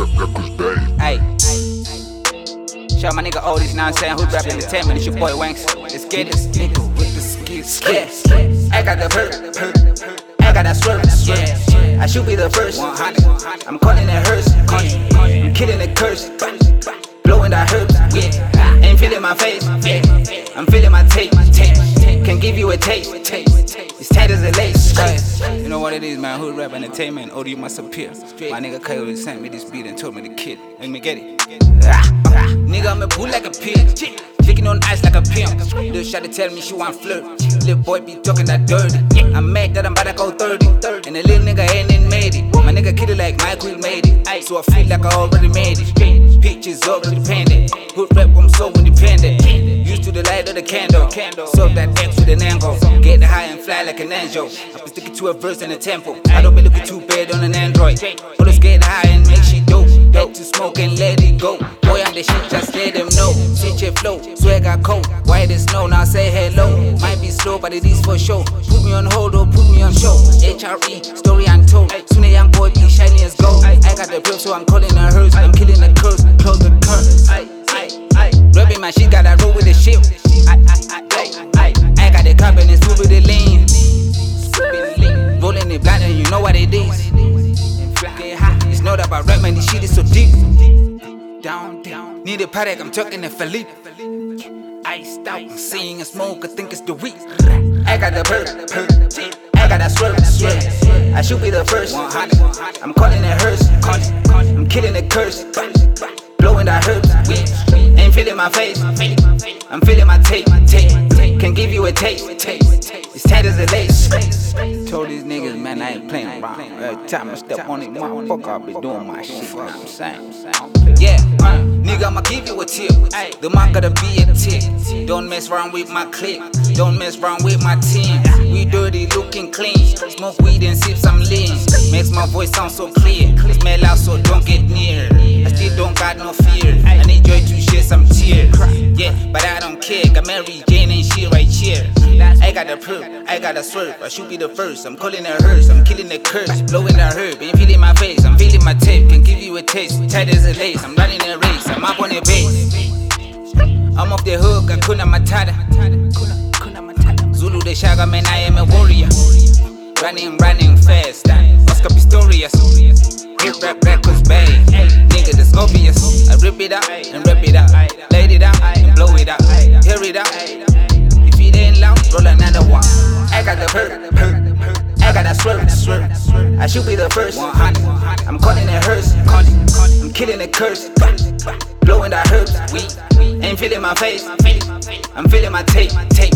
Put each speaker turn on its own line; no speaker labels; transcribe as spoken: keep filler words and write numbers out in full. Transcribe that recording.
Hey, shout my nigga Oldie, you know what I'm saying? Hood Rap Entertainment, it's your boy Wanks. Let's get it. Nigga with the skills. Yeah, I got the perk, I got that swerve. Yeah, I should be the first. I'm calling it hearse. I'm killing the curse. Blowing that herbs. Yeah, ain't feeling my face. Yeah, I'm feeling my tape. Can give you a taste. It's tight as a lace. You know what it is, man? Hood Rap Entertainment. Oldie must appear. My nigga Coyote sent me this beat and told me to kid. Let me get it. Nigga, I'm a bull like a pig. Flicking on ice like a pimp. Little shawty tell me she want flirt. Little boy be talking that dirty. I'm mad that I'm about to go thirty. And the little nigga ain't even made it. My nigga kid it like Michael made it. So I feel like I already made it. Pictures already painted. Hood rap, I'm so independent. Used to the light of the candle. So that X with an angle. Get high and fly like an angel. I be sticking to a verse and a tempo. I don't be looking too bad on an Android. Always get high and make shit dope. Head to smoke and let it go. Boy, I'm the shit, just let them know. Switch it flow, swag got cold. White as snow, now say hello. Might be slow, but it is for sure. Put me on hold or put me on show. H R E, story untold. Soon a young boy be shiny as gold. I got the proof, so I'm calling her hers. I'm killing the curse, close the curse. Rubbing my shit, got that roll with the shit. I, I, I, I, I got the cup and it's full with the lean. Rolling it blind and you know what it is. It's not about rap, man, this shit is so deep. Down, down. Need a paddock, I'm talking to Philippe. Iced out, I'm seeing a smoke, I think it's the weed. I got the perk, I got that swerve, swerve. I should be the first. I'm calling it hearse. I'm killing the curse. Blowing that herbs. Ain't feeling my face. I'm feeling my tape. Can give you a taste. It's tight as a lace. Told these niggas, man, I ain't playing around. Every time I step on it, motherfucker, I'll be doing my shit. You know what I'm saying? Yeah, uh, nigga, I'ma give you a tip. The mark gotta be a tip. Don't mess around with my clique. Don't mess around with my team. We dirty, looking clean. Smoke weed and sip some lean. Makes my voice sound so clear. Smell out, so don't get near. I still don't got no fear. I need joy to shed some tears. Yeah, but I don't care. Got Mary Jane and shit right here. I got the proof, I got the swerve. I should be the first. I'm calling her hearse. I'm killing the curse. Blowing the herb. Ain't feeling my face. I'm feeling my tape. Can give you a taste. Tight as a lace. I'm running a race. I'm up on the base. I'm off the hook. Hakuna Matata. Zulu the Shaga, man, I am a warrior. Running, running fast. Oscar Pistorius. Hip rap records, babe. Nigga, that's obvious. I rip it out and rip it out. Light it out and blow it out. Hear it out. If it ain't loud, roll another one. I got the perk, I got that swerve, swerve. I should be the first. I'm calling it hearse. I'm killing the curse. Blowing that herbs. Ain't feeling my face. I'm feeling my tape.